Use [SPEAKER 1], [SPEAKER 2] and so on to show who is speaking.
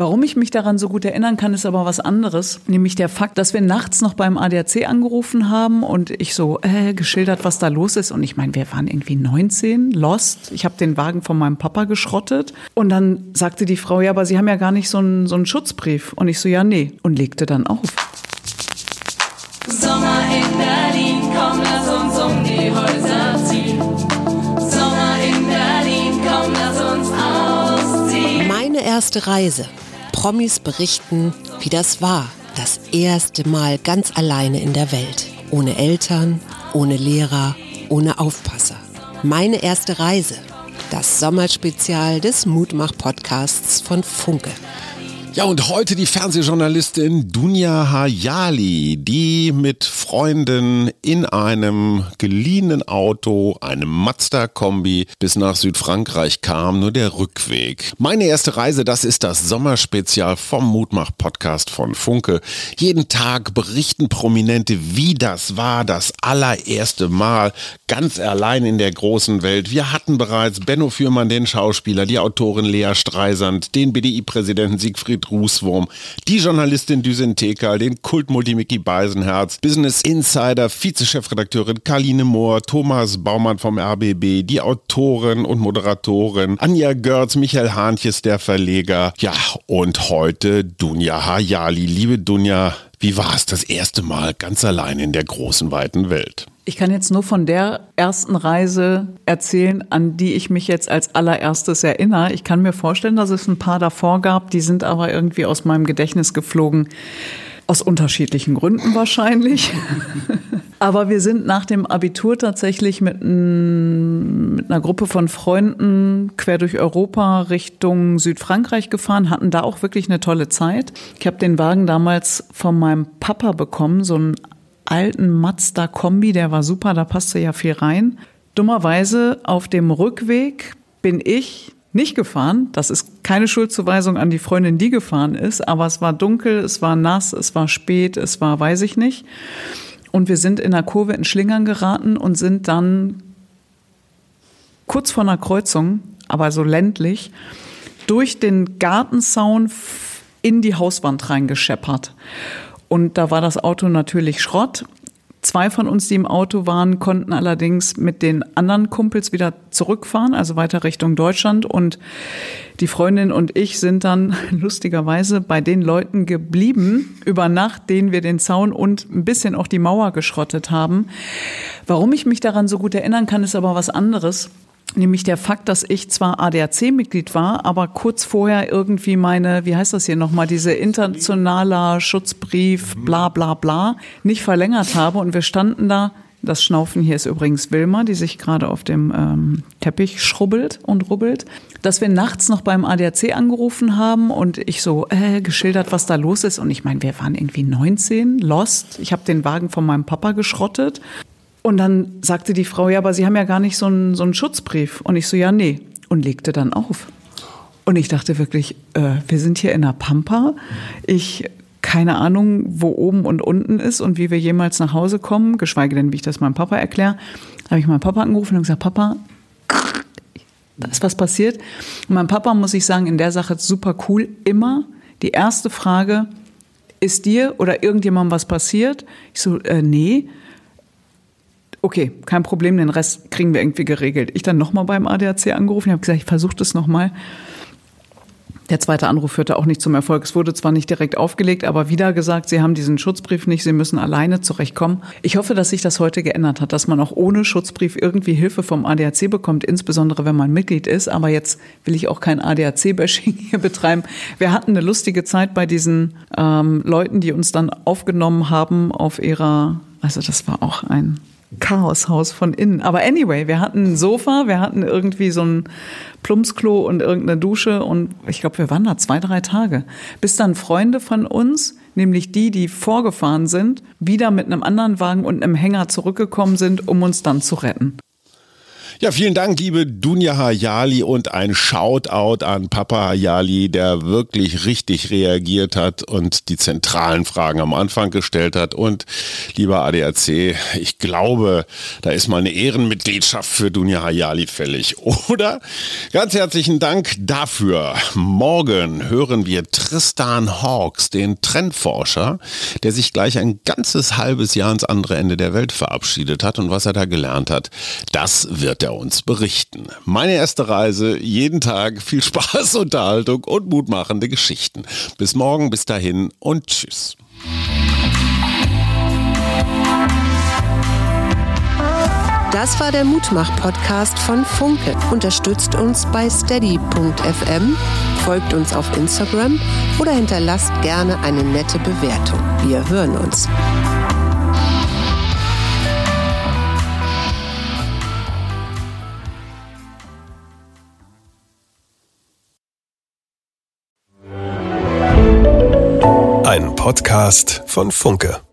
[SPEAKER 1] Warum ich mich daran so gut erinnern kann, ist aber was anderes. Nämlich der Fakt, dass wir nachts noch beim ADAC angerufen haben und ich so geschildert, was da los ist. Und ich meine, wir waren irgendwie 19, lost. Ich habe den Wagen von meinem Papa geschrottet. Und dann sagte die Frau, ja, aber Sie haben ja gar nicht so einen Schutzbrief. Und ich so, ja, nee. Und legte dann auf.
[SPEAKER 2] Sommer in Berlin, komm, lass uns um die Häuser ziehen. Sommer in Berlin, komm, lass uns ausziehen.
[SPEAKER 3] Meine erste Reise. Promis berichten, wie das war. Das erste Mal ganz alleine in der Welt. Ohne Eltern, ohne Lehrer, ohne Aufpasser. Meine erste Reise. Das Sommerspezial des Mutmach-Podcasts von Funke.
[SPEAKER 4] Ja, und heute die Fernsehjournalistin Dunja Hayali, die mit Freunden in einem geliehenen Auto, einem Mazda-Kombi, bis nach Südfrankreich kam, nur der Rückweg. Meine erste Reise, das ist das Sommerspezial vom Mutmach-Podcast von Funke. Jeden Tag berichten Prominente, wie das war, das allererste Mal, ganz allein in der großen Welt. Wir hatten bereits Benno Fürmann, den Schauspieler, die Autorin Lea Streisand, den BDI-Präsidenten Siegfried Rußwurm, die Journalistin Düsen Tekal, den Kultmulti Micky Beisenherz, Business Insider, Vize-Chefredakteurin Karline Mohr, Thomas Baumann vom RBB, die Autorin und Moderatorin Anja Görz, Michael Hahnches, der Verleger. Ja, und heute Dunja Hayali. Liebe Dunja, wie war es das erste Mal ganz allein in der großen, weiten Welt?
[SPEAKER 1] Ich kann jetzt nur von der ersten Reise erzählen, an die ich mich jetzt als allererstes erinnere. Ich kann mir vorstellen, dass es ein paar davor gab, die sind aber irgendwie aus meinem Gedächtnis geflogen. Aus unterschiedlichen Gründen wahrscheinlich. Aber wir sind nach dem Abitur tatsächlich mit einer Gruppe von Freunden quer durch Europa Richtung Südfrankreich gefahren, hatten da auch wirklich eine tolle Zeit. Ich habe den Wagen damals von meinem Papa bekommen, so einen alten Mazda-Kombi, der war super, da passte ja viel rein. Dummerweise auf dem Rückweg bin ich nicht gefahren. Das ist keine Schuldzuweisung an die Freundin, die gefahren ist, aber es war dunkel, es war nass, es war spät, es war weiß ich nicht. Und wir sind in der Kurve in Schlingern geraten und sind dann kurz vor einer Kreuzung, aber so ländlich, durch den Gartenzaun in die Hauswand reingescheppert. Und da war das Auto natürlich Schrott. 2 von uns, die im Auto waren, konnten allerdings mit den anderen Kumpels wieder zurückfahren, also weiter Richtung Deutschland. Und die Freundin und ich sind dann lustigerweise bei den Leuten geblieben über Nacht, denen wir den Zaun und ein bisschen auch die Mauer geschrottet haben. Warum ich mich daran so gut erinnern kann, ist aber was anderes. Nämlich der Fakt, dass ich zwar ADAC-Mitglied war, aber kurz vorher irgendwie meine, wie heißt das hier nochmal, diese internationaler Schutzbrief, bla bla bla, nicht verlängert habe. Und wir standen da, das Schnaufen hier ist übrigens Wilma, die sich gerade auf dem Teppich schrubbelt und rubbelt, dass wir nachts noch beim ADAC angerufen haben und ich so geschildert, was da los ist. Und ich meine, wir waren irgendwie 19, lost. Ich habe den Wagen von meinem Papa geschrottet. Und dann sagte die Frau, ja, aber Sie haben ja gar nicht so einen Schutzbrief. Und ich so, ja, nee. Und legte dann auf. Und ich dachte wirklich, wir sind hier in der Pampa. Keine Ahnung, wo oben und unten ist und wie wir jemals nach Hause kommen, geschweige denn, wie ich das meinem Papa erkläre. Da habe ich meinen Papa angerufen und gesagt, Papa, da ist was passiert. Und mein Papa, muss ich sagen, in der Sache super cool. Immer die erste Frage, ist dir oder irgendjemandem was passiert? Ich so, nee. Okay, kein Problem, den Rest kriegen wir irgendwie geregelt. Ich dann nochmal beim ADAC angerufen, ich habe gesagt, ich versuche das nochmal. Der zweite Anruf führte auch nicht zum Erfolg. Es wurde zwar nicht direkt aufgelegt, aber wieder gesagt, Sie haben diesen Schutzbrief nicht, Sie müssen alleine zurechtkommen. Ich hoffe, dass sich das heute geändert hat, dass man auch ohne Schutzbrief irgendwie Hilfe vom ADAC bekommt, insbesondere wenn man Mitglied ist. Aber jetzt will ich auch kein ADAC-Bashing hier betreiben. Wir hatten eine lustige Zeit bei diesen Leuten, die uns dann aufgenommen haben auf ihrer, also das war auch ein Chaoshaus von innen. Aber anyway, wir hatten ein Sofa, wir hatten irgendwie so ein Plumpsklo und irgendeine Dusche und ich glaube, wir waren da 2-3 Tage. Bis dann Freunde von uns, nämlich die vorgefahren sind, wieder mit einem anderen Wagen und einem Hänger zurückgekommen sind, um uns dann zu retten.
[SPEAKER 4] Ja, vielen Dank, liebe Dunja Hayali, und ein Shoutout an Papa Hayali, der wirklich richtig reagiert hat und die zentralen Fragen am Anfang gestellt hat. Und lieber ADAC, ich glaube, da ist mal eine Ehrenmitgliedschaft für Dunja Hayali fällig, oder? Ganz herzlichen Dank dafür. Morgen hören wir Tristan Hawkes, den Trendforscher, der sich gleich ein ganzes halbes Jahr ans andere Ende der Welt verabschiedet hat, und was er da gelernt hat, das wird er uns berichten. Meine erste Reise, jeden Tag viel Spaß, Unterhaltung und mutmachende Geschichten. Bis morgen, bis dahin und tschüss.
[SPEAKER 3] Das war der Mutmach-Podcast von Funke. Unterstützt uns bei steady.fm, folgt uns auf Instagram oder hinterlasst gerne eine nette Bewertung. Wir hören uns.
[SPEAKER 5] Ein Podcast von Funke.